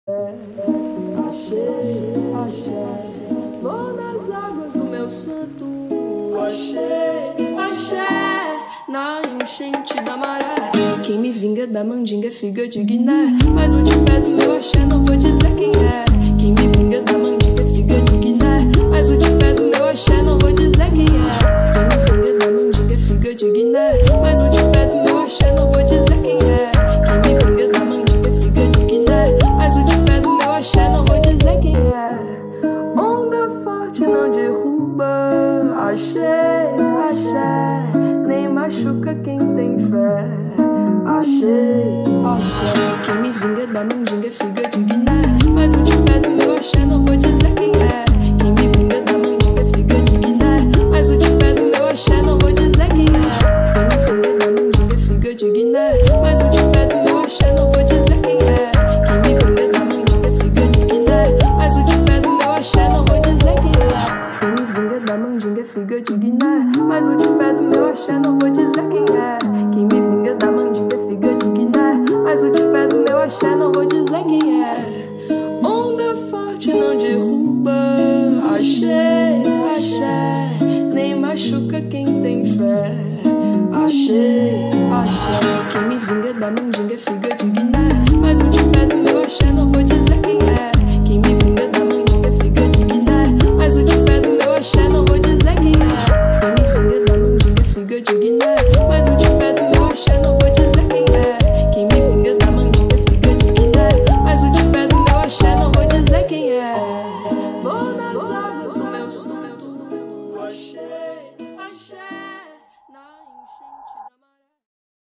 Achei, achei, vou nas águas do meu santo. Achei, achei, na enchente da maré. Quem me vinga da mandinga é figa de Guiné. Mas o de pé do meu axé não vou dizer quem é. Quem me vinga da mandinga é figa de Guiné. Mas o de pé do meu axé não vou dizer quem é. Quem me vinga da mandinga é figa de Guiné. Mas o de pé do meu axé não vou dizer quem é. Quem me vinga da mandinga é figa de Guiné. Mas o de pé do meu axé não vou dizer quem é. Onda forte não derruba. Achei, achei, nem machuca quem tem fé. Achei, achei, quem me vinga da mandinga é figa de Guiné. Mas o de pé do meu axé não vou dizer quem é. Quem me vinga da mandinga é figa de Guiné. Mas o de pé do meu axé não vou dizer quem é. Quem me vinga da mandinga é figa de Guiné. Mas o de pé do meu axé não vou dizer quem é. Quem me vinga da mandinga é figa de Guiné. Mas o de pé do meu axé não vou dizer quem é. Quem me vinga da mandinga é figa de Guiné. Mas o de pé do meu axé não vou dizer quem é. Quem me vinga da mandinga é figa de Guiné. Mas o de pé do meu axé não vou dizer quem é. Onda forte não derruba. Achei, achei, nem machuca quem tem fé. Achei, achei, quem me vinga da mandinga é figa de Guiné. Mas o de pé do meu axé não vou dizer